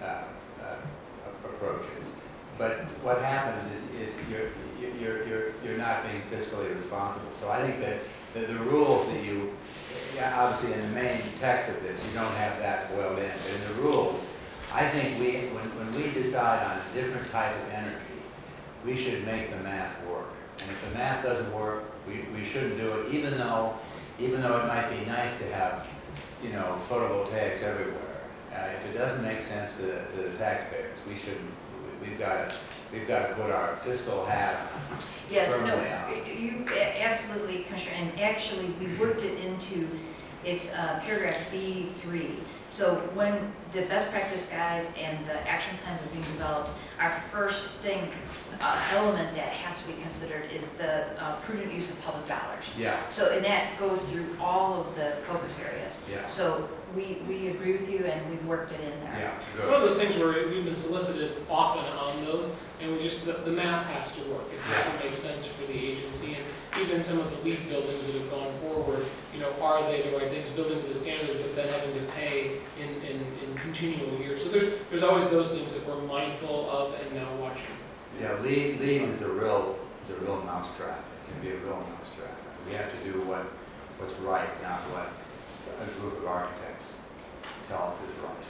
approaches. But what happens is you're not being fiscally responsible. So I think that the rules that you, obviously in the main text of this, you don't have that boiled in. But in the rules, I think when we decide on a different type of energy, we should make the math work. And if the math doesn't work, we shouldn't do it, even though it might be nice to have, photovoltaics everywhere. If it doesn't make sense to the taxpayers, we shouldn't. We've got to put our fiscal hat on. Yes, no, firmly on. you absolutely, Commissioner, and actually we worked it into its paragraph B3. So when the best practice guides and the action plans are being developed, our first thing, element that has to be considered is the prudent use of public dollars. Yeah. So, and that goes through all of the focus areas. Yeah. So we agree with you and we've worked it in there. Yeah. It's one of those things where we've been solicited often on those, and we just, the math has to work. It has to make sense for the agency, and even some of the LEED buildings that have gone forward, are they the right things, building to the standard, but then having to pay in continual years. So there's always those things that we're mindful of and now watching. Yeah, LEED is a real mousetrap. It can be a real mousetrap. We have to do what's right, not what a group of architects tell us is right.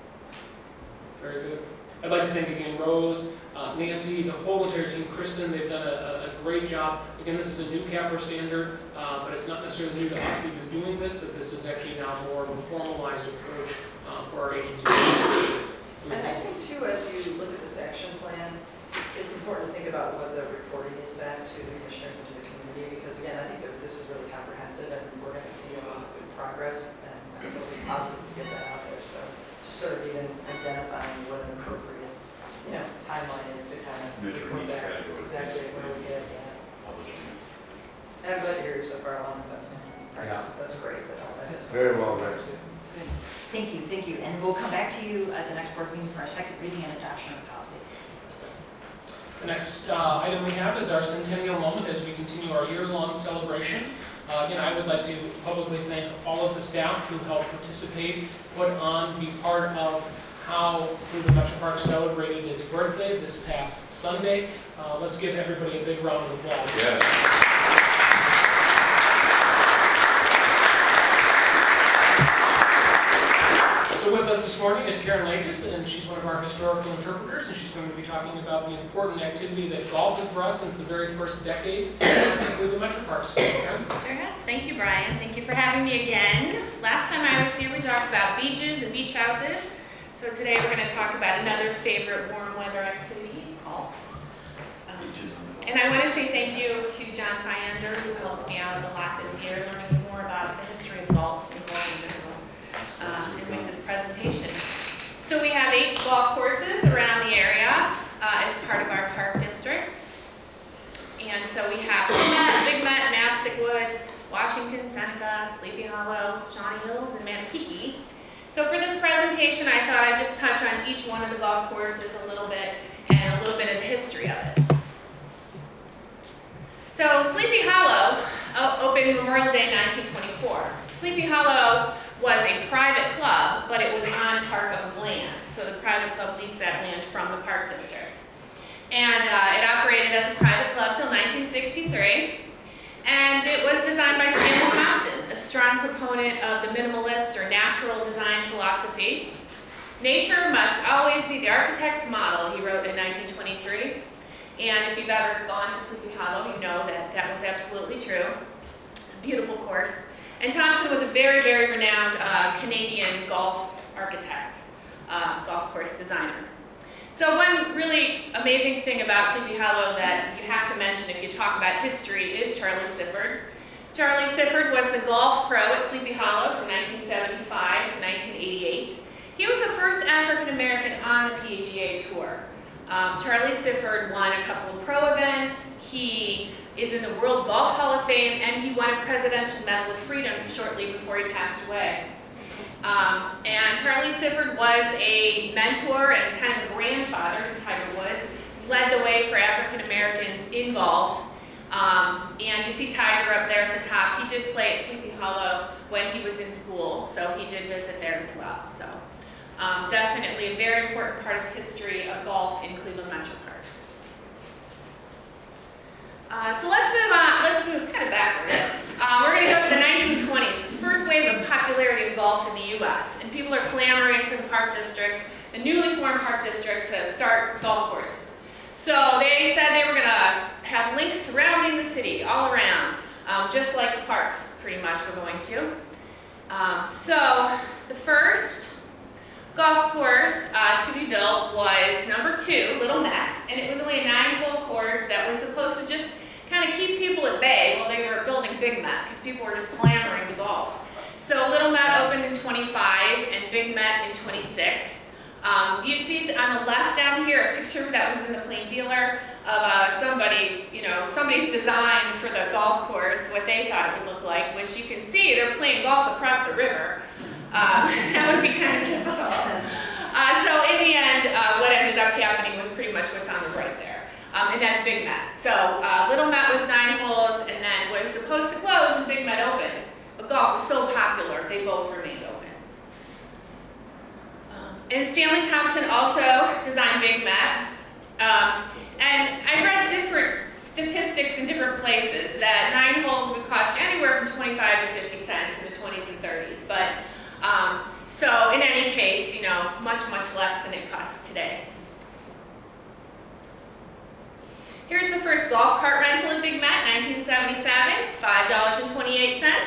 Very good. I'd like to thank again Rose, Nancy, the whole entire team, Kristen. They've done a great job. Again, this is a new CAPR standard, but it's not necessarily new to us. We've been doing this, but this is actually now more of a formalized approach for our agency. So And I think too, as you look at this action plan, it's important to think about what the reporting is back to the commissioners and to the community, because again, I think that this is really comprehensive and we're going to see a lot of good progress, and I think it'll be positive to get that out there. So just sort of even identifying what an appropriate, timeline is to kind of report back exactly where we get at. And I'm glad to hear so far along investment practices. That's great. But all that is Very well done. Good. Thank you. And we'll come back to you at the next board meeting for our second reading and adoption of policy. the next item we have is our centennial moment as we continue our year-long celebration. Again, I would like to publicly thank all of the staff who helped participate, put on, be part of how Cleveland Metro Parks celebrated its birthday this past Sunday. Let's give everybody a big round of applause. Yes. So with us this morning is Karen Lakis, and she's one of our historical interpreters, and she's going to be talking about the important activity that golf has brought since the very first decade to Cleveland Metro Parks. Karen? Sure has. Thank you, Brian. Thank you for having me again. Last time I was here, we talked about beaches and beach houses. So today we're going to talk about another favorite warm weather activity, golf. And I want to say thank you to John Fyander, who helped me out a lot this year, learning more about the history of golf and golf in general, and with this presentation. So we have 8 golf courses around the area as part of our park district. And so we have Big Met, Mastic Woods, Washington, Seneca, Sleepy Hollow, Shawnee Hills, and Manakiki. So for this presentation, I thought I'd just touch on each one of the golf courses a little bit and a little bit of the history of it. So Sleepy Hollow opened Memorial Day 1924. Sleepy Hollow was a private club, but it was on park-owned land. So the private club leased that land from the park district. And it operated as a private club till 1963. And it was designed by Stanley Thompson, a strong proponent of the minimalist or natural design philosophy. Nature must always be the architect's model, he wrote in 1923. And if you've ever gone to Sleepy Hollow, you know that that was absolutely true. It's a beautiful course. And Thompson was a very, very renowned Canadian golf architect, golf course designer. So one really amazing thing about Sleepy Hollow that you have to mention if you talk about history is Charlie Sifford. Charlie Sifford was the golf pro at Sleepy Hollow from 1975 to 1988. He was the first African American on the PGA Tour. Charlie Sifford won a couple of pro events. He is in the World Golf Hall of Fame, and he won a Presidential Medal of Freedom shortly before he passed away. And Charlie Sifford was a mentor and kind of a grandfather to Tiger Woods. He led the way for African Americans in golf, and And you see Tiger up there at the top. He did play at Sleepy Hollow when he was in school, so he did visit there as well. So definitely a very important part of the history of golf in Cleveland Metro Parks. So let's move on. Let's move kind of backwards. We're going to go to the 1920s, the first wave of popularity of golf in the U.S. And people are clamoring for the Park District, the newly formed Park District, to start golf courses. So they said they were going to have links surrounding the city, all around, just like the parks pretty much were going to. So the first golf course to be built was number 2, Little Met, and it was only a 9-hole course that was supposed to just kind of keep people at bay while they were building Big Met, because people were just clamoring to golf. So Little Met opened in 25 and Big Met in 26. You see on the left down here a picture that was in the Plain Dealer of somebody, somebody's design for the golf course, what they thought it would look like, which you can see they're playing golf across the river. That would be kind of difficult. So in the end, what ended up happening was pretty much what's on the right there. And that's Big Met. So Little Met was 9 holes and then was supposed to close when Big Met opened. But golf was so popular, they both remained open. And Stanley Thompson also designed Big Met. And I read different statistics in different places that 9 holes would cost you anywhere from 25 to 50 cents in the 20s and 30s. But so in any case, much, much less than it costs today. Here's the first golf cart rental at Big Met, 1977, $5.28.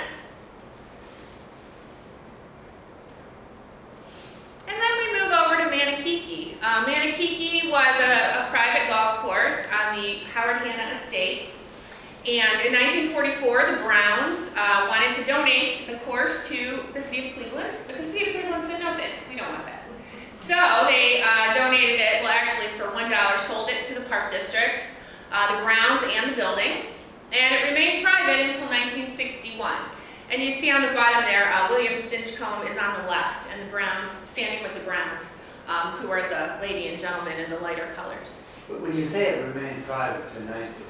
And then we move over to Manakiki. Manakiki was a private golf course on the Howard Hanna estate. And in 1944, the Browns wanted to donate the course to the city of Cleveland, but the city of Cleveland said, no thanks, we don't want that. So they donated it, well actually for $1, sold it to the Park District, the grounds and the building. And it remained private until 1961. And you see on the bottom there, William Stinchcomb is on the left, and the Browns, standing with the Browns, who are the lady and gentleman in the lighter colors. But when you say it remained private to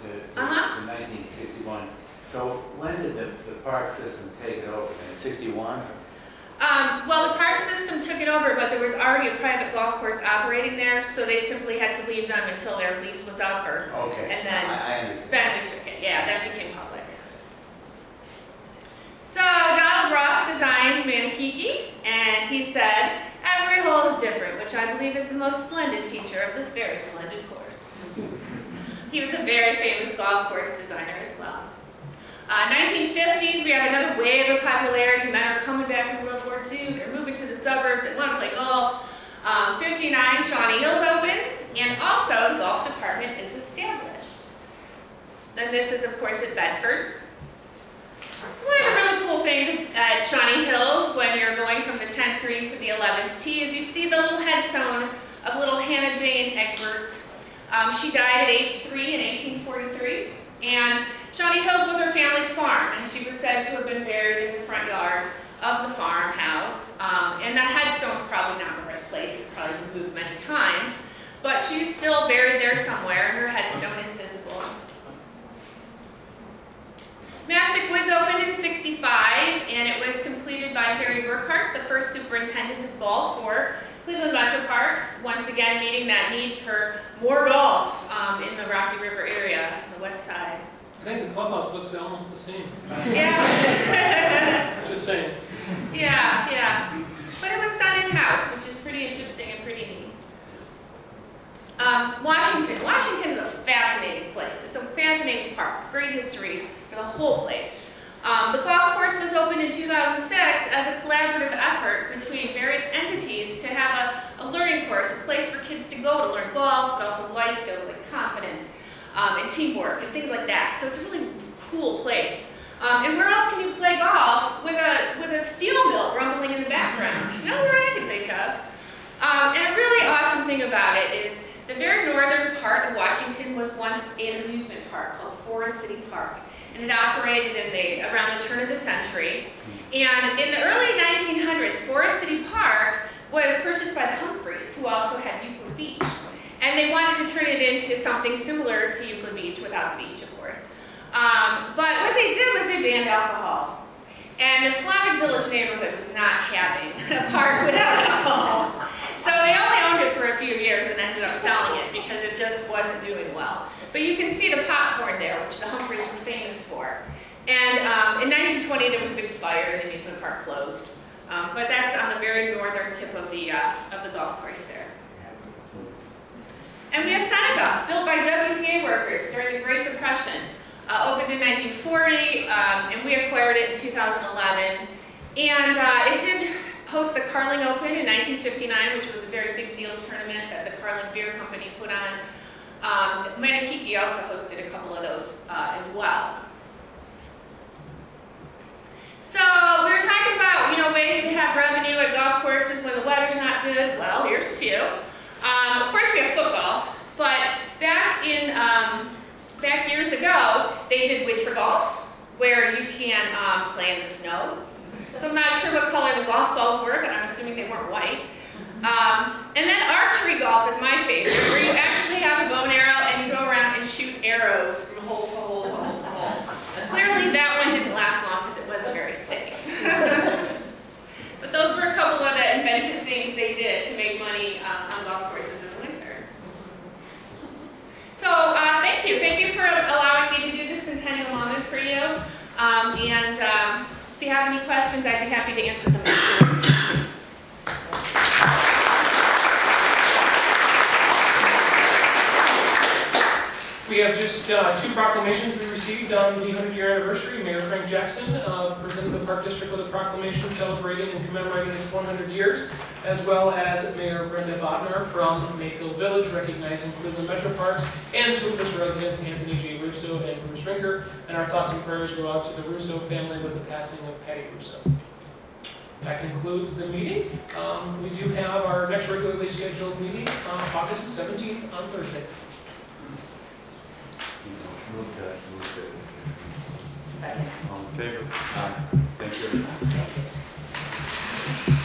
1961, so when did the park system take it over? In 61? Well, the park system took it over, but there was already a private golf course operating there, so they simply had to leave them until their lease was up, okay. And then I understand. then we took it. Yeah, that became public. So Donald Ross designed Manakiki, and he said, every hole is different, which I believe is the most splendid feature of this very splendid course. He was a very famous golf course designer as well. 1950s, we have another wave of popularity. Men are coming back from World War II. They're moving to the suburbs. They want to play golf. 59, Shawnee Hills opens, and also the golf department is established. Then this is, of course, at Bedford. One of the really cool things at Shawnee Hills when you're going from the 10th green to the 11th tee is you see the little headstone of little Hannah Jane Egbert. She died at age 3 in 1843, and Shawnee Hills was her family's farm, and she was said to have been buried in the front yard of the farmhouse. And that headstone's probably not in the right place, it's probably been moved many times, but she's still buried there somewhere, and her headstone is visible. Mastic Woods opened in 65, and it was completed by Harry Burkhart, the first superintendent of golf for Cleveland Metro Parks, once again meeting that need for more golf in the Rocky River area, on the west side. I think the clubhouse looks almost the same. Yeah. Just saying. Yeah, yeah. But it was done in-house, which is pretty interesting and pretty neat. Washington. Washington is a fascinating place. It's a fascinating park. Great history for the whole place. The golf course was opened in 2006 as a collaborative effort between various entities to have a learning course, a place for kids to go to learn golf, but also life skills like confidence and teamwork and things like that. So it's a really cool place. And where else can you play golf with a steel mill rumbling in the background? Nowhere I can think of. And a really awesome thing about it is the very northern part of Washington was once an amusement park called Forest City Park. And it operated around the turn of the century. And in the early 1900s, Forest City Park was purchased by the Humphreys, who also had Euclid Beach. And they wanted to turn it into something similar to Euclid Beach, without the beach, of course. But what they did was they banned alcohol. And the Slavic Village neighborhood was not having a park without alcohol. So they only owned it for a few years and ended up selling it because it just wasn't doing well. But you can see the popcorn there, which the Humphreys were famous for. And in 1920, there was a big fire and the amusement park closed. But that's on the very northern tip of the golf course there. And we have Seneca, built by WPA workers during the Great Depression. Opened in 1940, and we acquired it in 2011. And it did host the Carling Open in 1959, which was a very big deal tournament that the Carling Beer Company put on. Manakiki also hosted a couple of those as well. So we were talking about, ways to have revenue at golf courses when the weather's not good. Well, here's a few. Of course, we have foot golf, but back years ago, they did winter golf, where you can play in the snow. So I'm not sure what color the golf balls were, but I'm assuming they weren't white. And then archery golf is my favorite, where you actually have a bow and arrow and you go around and shoot arrows from hole to hole to hole to hole. Clearly that one didn't last long because it wasn't very safe. But those were a couple of the inventive things they did to make money on golf courses in the winter. So thank you. Thank you for allowing me to do this centennial moment for you. And if you have any questions, I'd be happy to answer them. We have just two proclamations we received on the 100-year anniversary. Mayor Frank Jackson presented the Park District with a proclamation celebrating and commemorating its 100 years, as well as Mayor Brenda Bodnar from Mayfield Village, recognizing Cleveland Metro Parks, and two of its residents, Anthony J. Russo and Bruce Rinker. And our thoughts and prayers go out to the Russo family with the passing of Patty Russo. That concludes the meeting. We do have our next regularly scheduled meeting on August 17th on Thursday. Second. All in favor? Aye. Thank you. Thank you.